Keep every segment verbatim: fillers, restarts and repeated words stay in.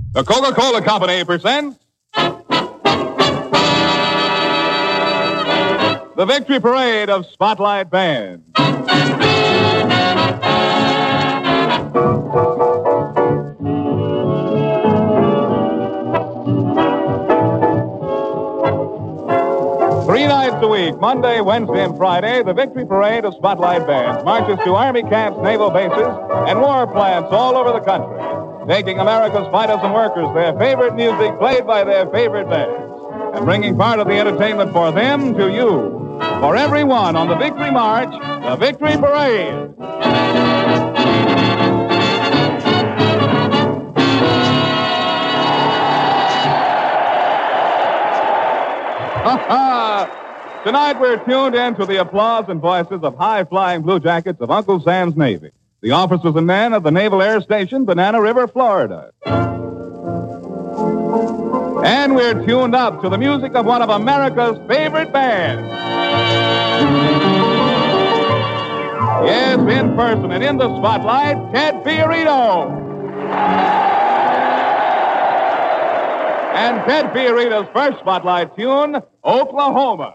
The Coca-Cola Company presents the Victory Parade of Spotlight Bands. Three nights a week, Monday, Wednesday, and Friday, the Victory Parade of Spotlight Bands marches to Army camps, naval bases, and war plants all over the country, taking America's fighters and workers their favorite music played by their favorite bands, and bringing part of the entertainment for them to you. For everyone on the Victory March, the Victory Parade. Ha ha! Tonight we're tuned in to the applause and voices of high-flying blue jackets of Uncle Sam's Navy, the officers and men of the Naval Air Station, Banana River, Florida. And we're tuned up to the music of one of America's favorite bands. Yes, in person and in the spotlight, Ted Fiorito. And Ted Fiorito's first spotlight tune, Oklahoma.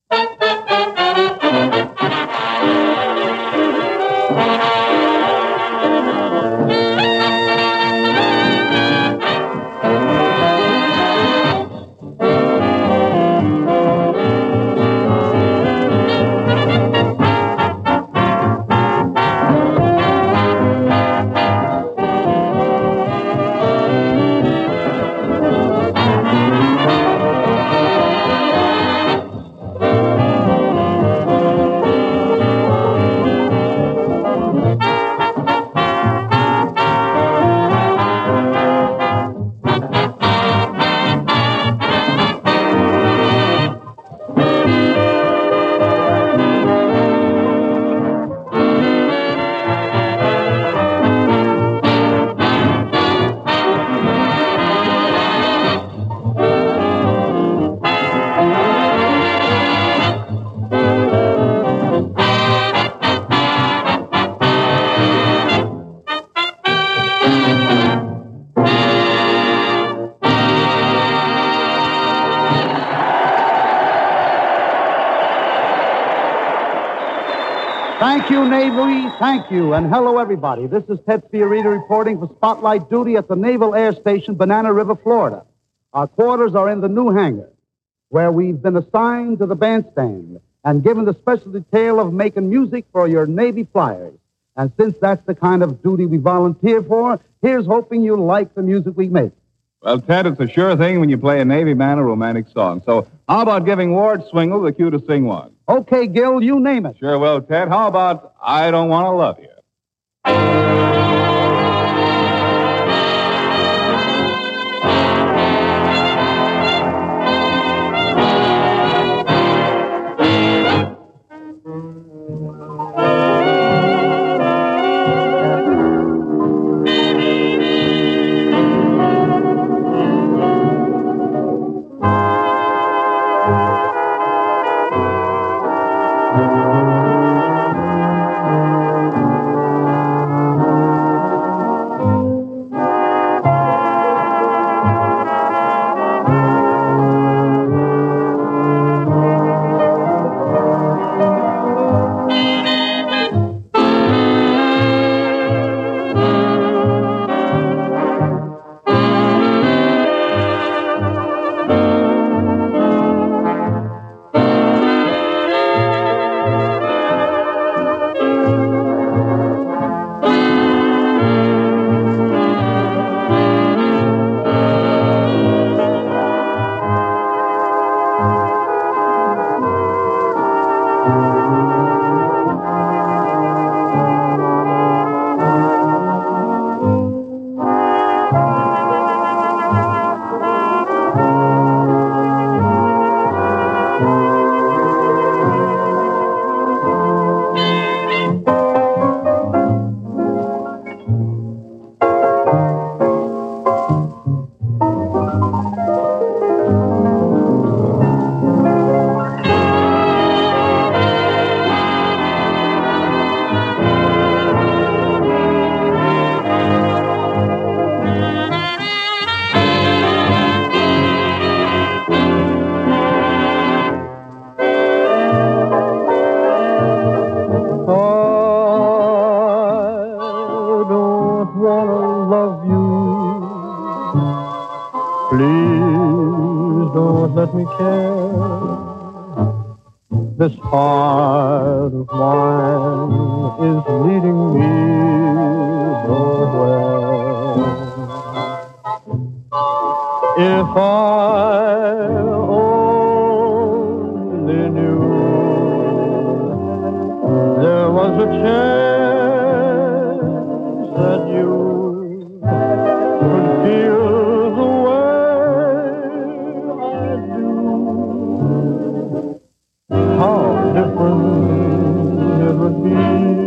Thank you, Navy. Thank you. And hello, everybody. This is Ted Fiorito reporting for spotlight duty at the Naval Air Station, Banana River, Florida. Our quarters are in the new hangar, where we've been assigned to the bandstand and given the special detail of making music for your Navy flyers. And since that's the kind of duty we volunteer for, here's hoping you'll like the music we make. Well, Ted, it's a sure thing when you play a Navy man a romantic song. So how about giving Ward Swingle the cue to sing one? Okay, Gil, you name it. Sure will, Ted. How about I Don't Want to Love You? love you. Please don't let me care. This heart of mine is leading me nowhere. If I only knew there was a chance that you could feel the way I do, how different it would be.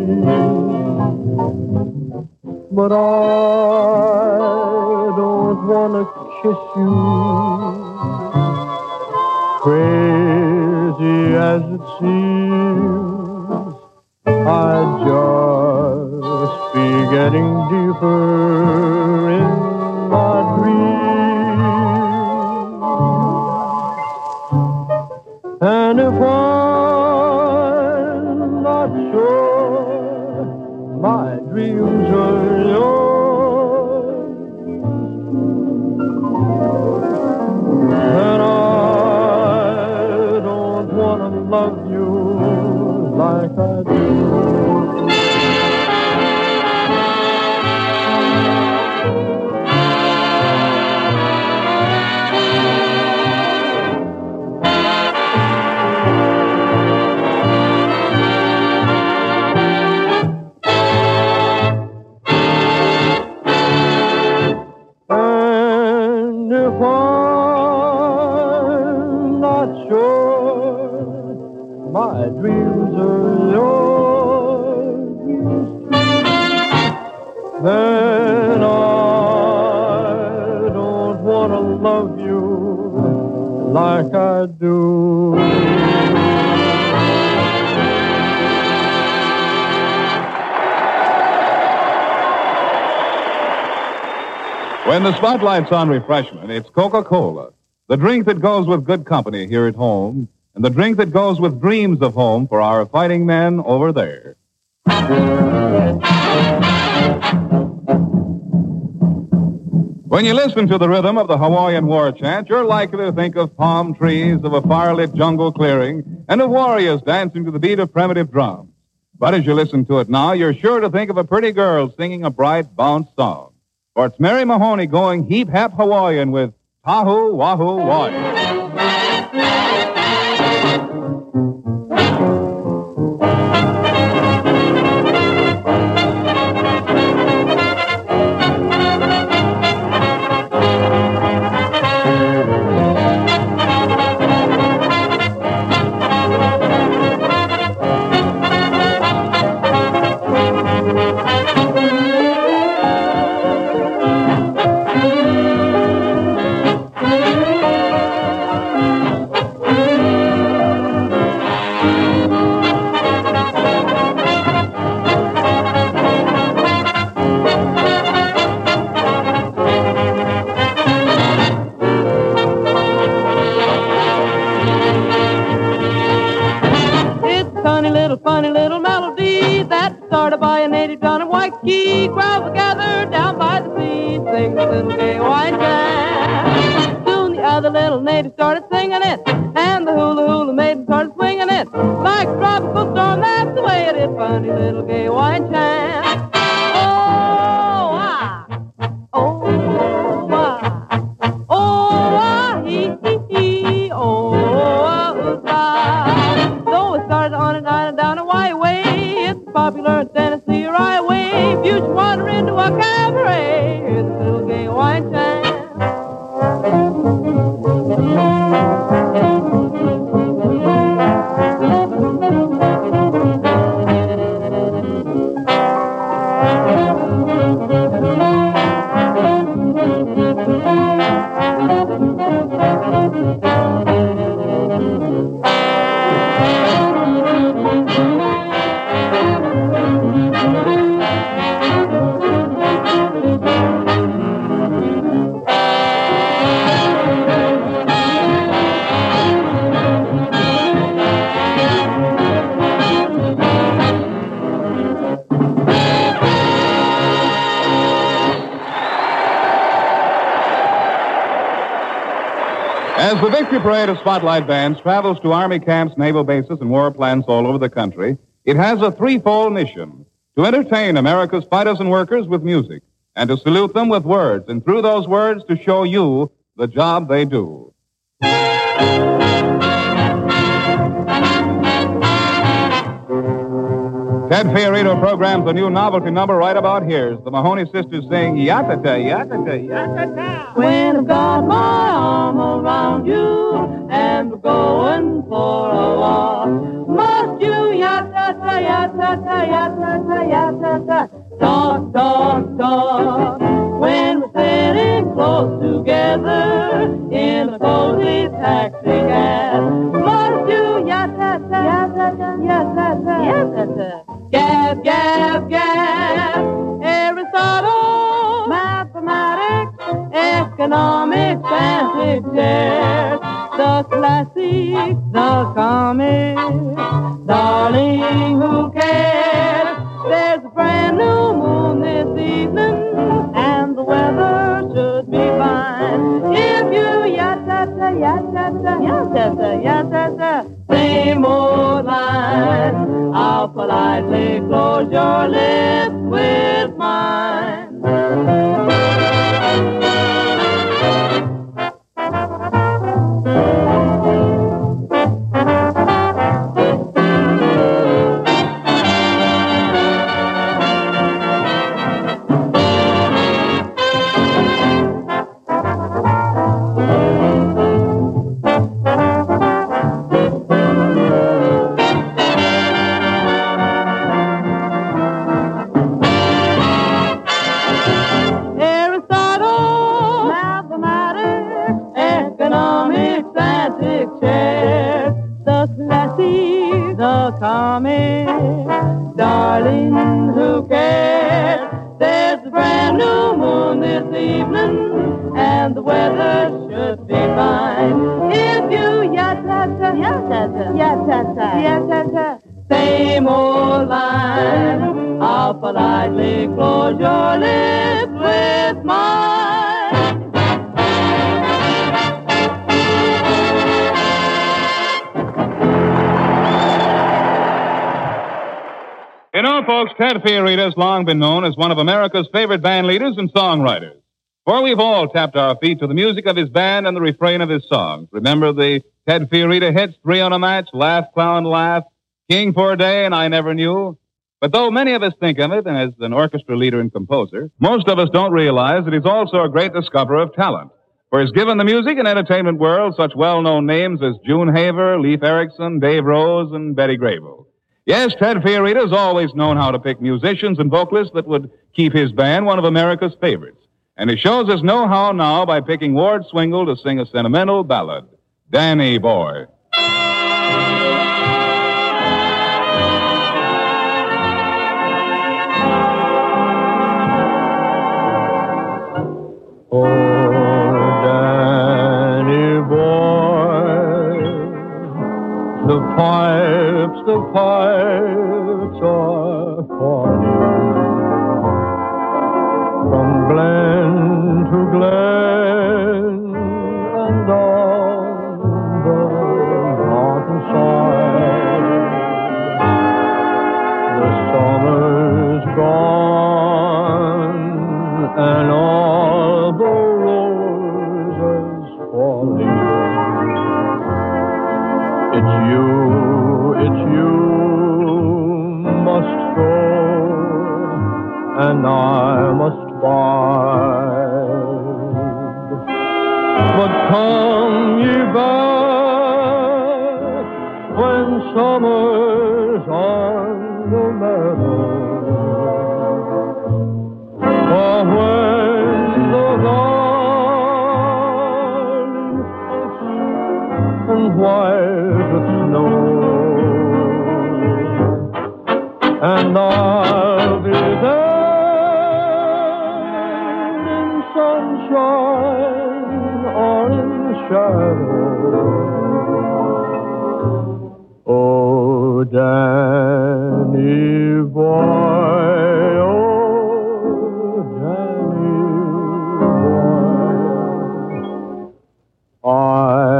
But I don't want to kiss you, crazy as it seems. I'd just be getting deeper in my dreams. And if I'm not sure my dreams are yours, then I don't want to love you like I do. And if I'm not sure my dreams are yours, then I don't want to love you like I do. When the spotlight's on refreshment, it's Coca-Cola, the drink that goes with good company here at home, and the drink that goes with dreams of home for our fighting men over there. When you listen to the rhythm of the Hawaiian war chant, you're likely to think of palm trees, of a firelit jungle clearing, and of warriors dancing to the beat of primitive drums. But as you listen to it now, you're sure to think of a pretty girl singing a bright bounce song. For it's Mary Mahoney going heap-hap Hawaiian with Tahu Wahu Wai. Funny little melody that started by a native down in Waikiki. Crowds were gathered down by the sea, sing a little gay Hawaiian chant. Soon the other little natives started singing it, and the hula hula maiden started swinging it. Like a tropical storm, that's the way it is. Funny little gay Hawaiian chant. Oh, ah, oh, ah, oh, ah, hee, hee, hee, oh, ah, ah. Though it started on an island down a way, it's popular in Tennessee right away. If you should wander into a cabaret, here's a little gay Hawaiian chant. As the Victory Parade of Spotlight Bands travels to Army camps, naval bases, and war plants all over the country, it has a threefold mission: to entertain America's fighters and workers with music, and to salute them with words, and through those words to show you the job they do. Ted Fiorito programs a new novelty number right about here. The Mahoney sisters sing Yatata, Yatata, Yatata. When I've got my arm around you and we're going for a walk, must you yatata, yatata, yatata, yatata, talk, talk, talk. When we're sitting close together in a cozy taxi cab, must you yatata, yatata, yatata, yatata. Gab, gab, gab, Aristotle, mathematics, economics, and pictures, the classics, the comics, darling, who cares? There's a brand new moon this evening, and the weather should be fine. If you yatata, yatata, yatata, yatata, same old line, I'll politely close your lips with mine. Darling, who cares? There's a brand new moon this evening, and the weather should be fine. If you yatata, yatata, yatata, yatata, same old line, I'll politely close your lips with mine. You know, folks, Ted Fiorito has long been known as one of America's favorite band leaders and songwriters. For we've all tapped our feet to the music of his band and the refrain of his songs. Remember the Ted Fiorito hits, Three on a Match, Laugh, Clown, Laugh, King for a Day, and I Never Knew? But though many of us think of it as an orchestra leader and composer, most of us don't realize that he's also a great discoverer of talent. For he's given the music and entertainment world such well-known names as June Haver, Leif Erikson, Dave Rose, and Betty Grable. Yes, Ted Fiorito's always known how to pick musicians and vocalists that would keep his band one of America's favorites. And he shows us know-how now by picking Ward Swingle to sing a sentimental ballad, Danny Boy. Oh, Danny boy, the pipes, the pipes are calling from glen to glen and on the mountainside. The summer's gone and all the roses falling. It's you, it's you must go, and I must bide. But come ye back when summer's on the meadow, or when the valley's hushed and white with snow, and I'll be there in sunshine or in shadow. Oh, Danny boy, oh, Danny boy, I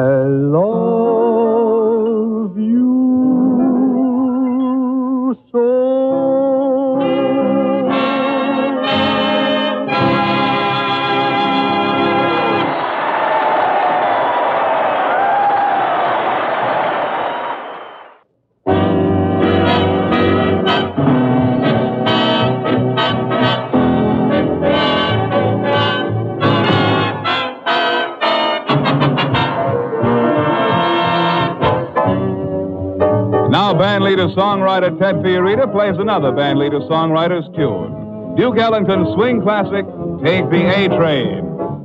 leader-songwriter Ted Fiorita plays another band leader-songwriter's tune. Duke Ellington's swing classic, Take the A-Train.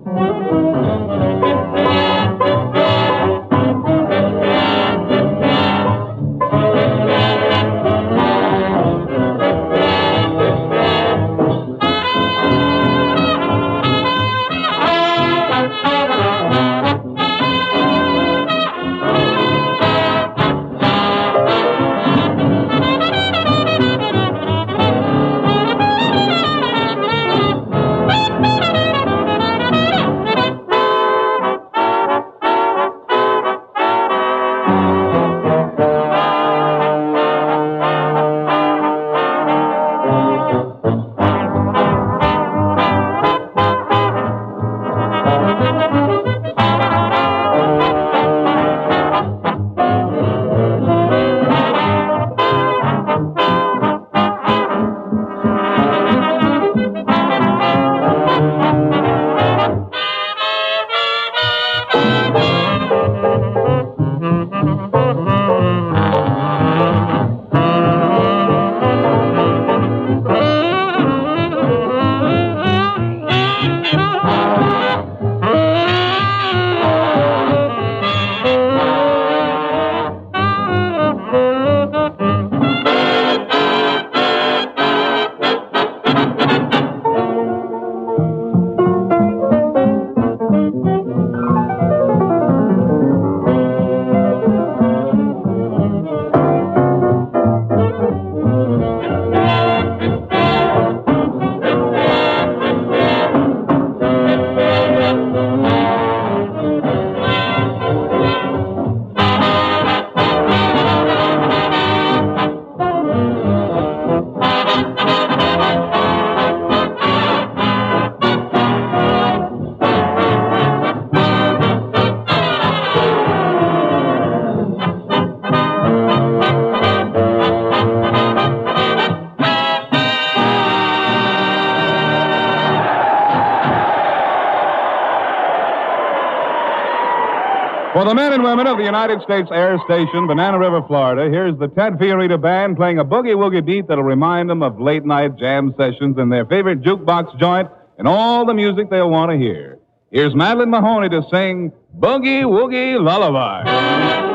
For the men and women of the United States Air Station, Banana River, Florida, here's the Ted Fiorita Band playing a boogie-woogie beat that'll remind them of late-night jam sessions in their favorite jukebox joint and all the music they'll want to hear. Here's Madeline Mahoney to sing Boogie Woogie Lullaby.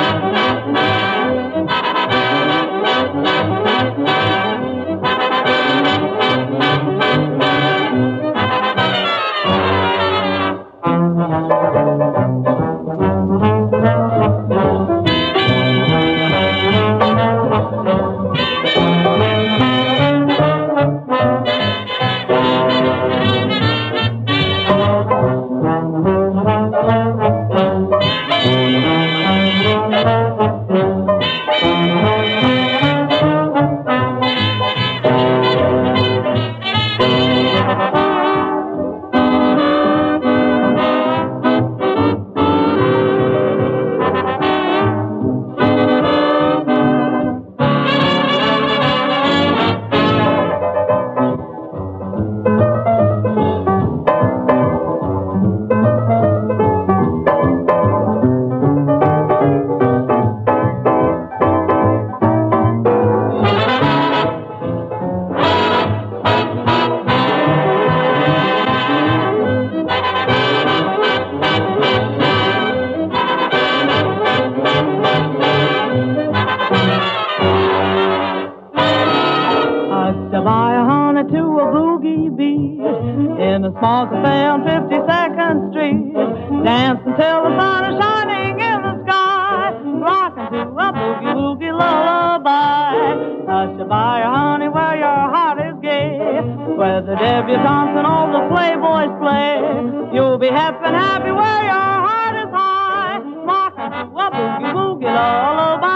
In a small cafe on fifty-second Street, dance until the sun is shining in the sky, rockin' to a boogie-woogie lullaby. Hush a by, honey, where your heart is gay, where the debutantes and all the playboys play. You'll be happy and happy where your heart is high, rockin' to a boogie-woogie lullaby.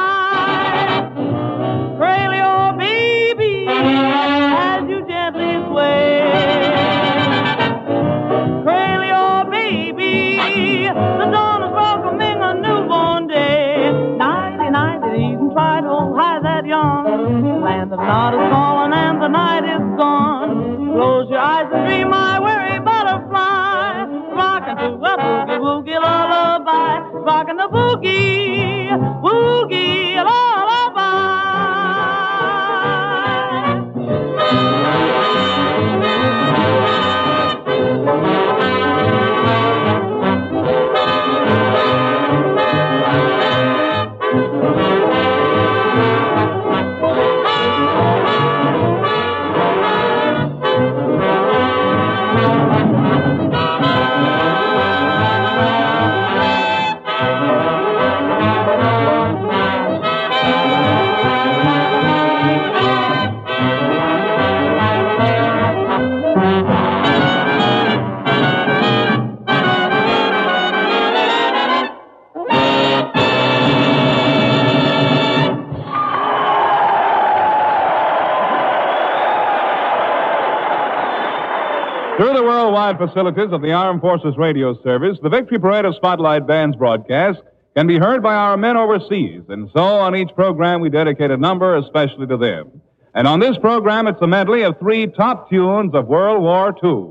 Cradle your baby as you gently sway. The dawn is welcoming a newborn day. Nighty, nighty, even try to hide that yawn. Land of nod is calling and the night is gone. Close your eyes and dream, my weary butterfly. Rockin' to a boogie-woogie lullaby. Rockin' the boogie, woogie lullaby. worldwide facilities of the Armed Forces Radio Service, the Victory Parade of Spotlight Band's broadcast can be heard by our men overseas, and so on each program we dedicate a number especially to them. And on this program, it's a medley of three top tunes of World War Two.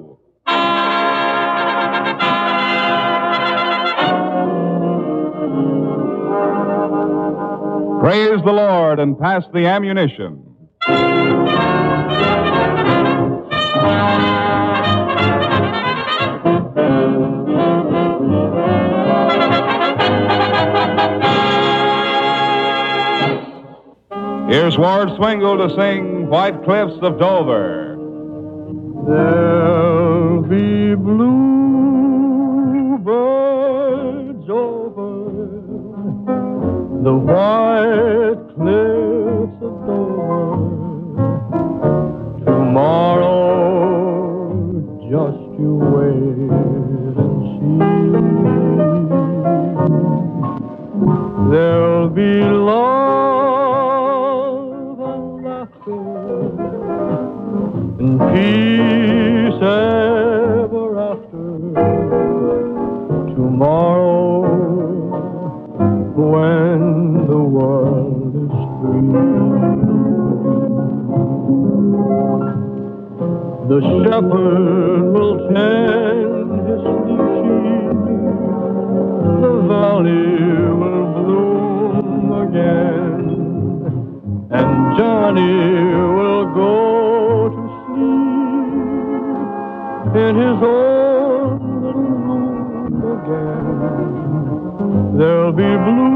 Praise the Lord and pass the ammunition. Here's Ward Swingle to sing White Cliffs of Dover. There'll be bluebirds over the white cliffs of Dover. Tomorrow, just you wait and see. There'll be love and laughter and peace ever after. Tomorrow, when the world is free, the shepherd will tend his sheep, the valley will bloom again, and Johnny will go to sleep in his own little room again. There'll be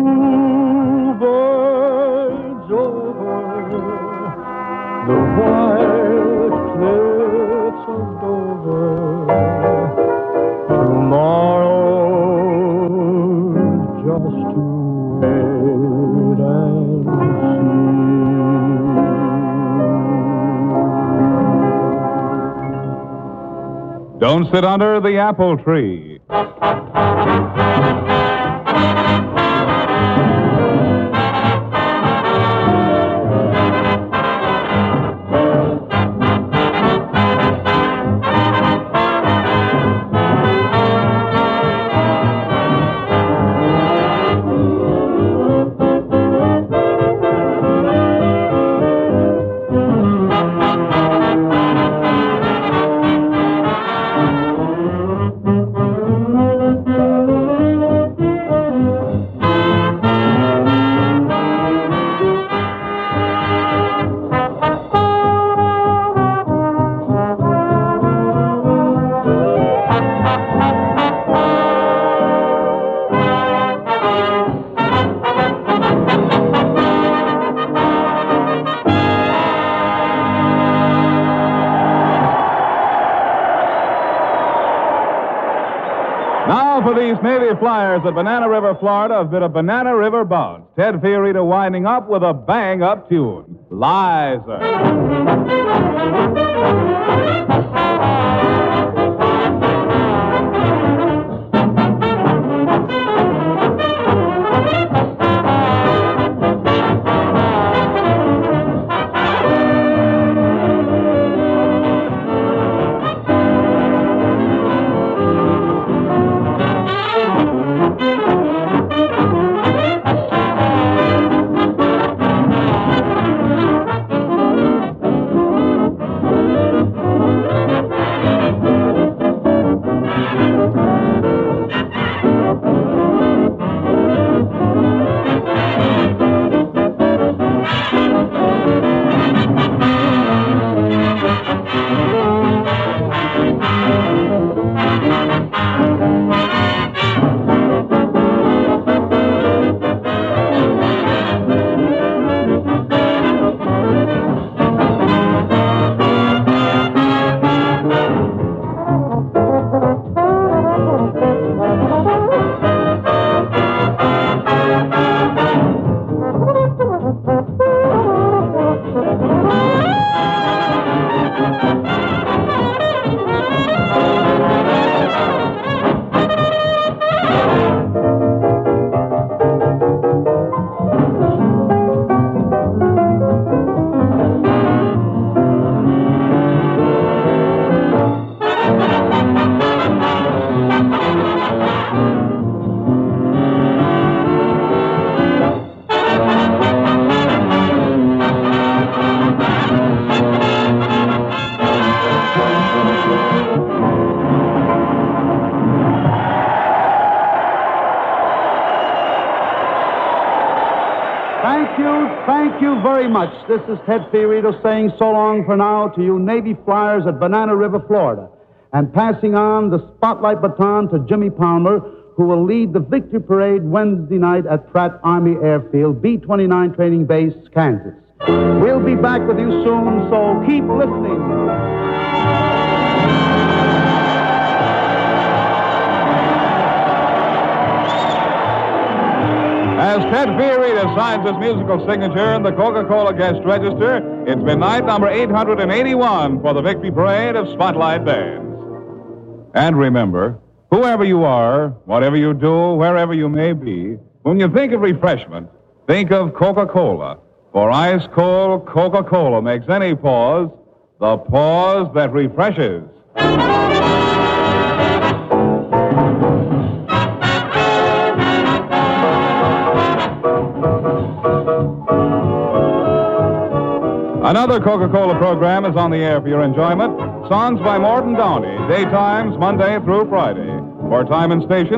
bluebirds over the white cliffs of Dover. Tomorrow, just to wait and see. Don't sit under the apple tree. Now for these Navy flyers at Banana River, Florida, a bit of Banana River Bounce. Ted Fiorito winding up with a bang-up tune, Liza. you, thank you very much. This is Ted Fiorito saying so long for now to you Navy flyers at Banana River, Florida, and passing on the spotlight baton to Jimmy Palmer, who will lead the Victory Parade Wednesday night at Pratt Army Airfield, B twenty-nine Training Base, Kansas. We'll be back with you soon, so keep listening. As Ted Fiorito signs his musical signature in the Coca-Cola guest register, it's been night number eight hundred eighty-one for the Victory Parade of Spotlight Bands. And remember, whoever you are, whatever you do, wherever you may be, when you think of refreshment, think of Coca-Cola. For ice-cold Coca-Cola makes any pause the pause that refreshes. Another Coca-Cola program is on the air for your enjoyment. Songs by Morton Downey, daytimes Monday through Friday. For time and station,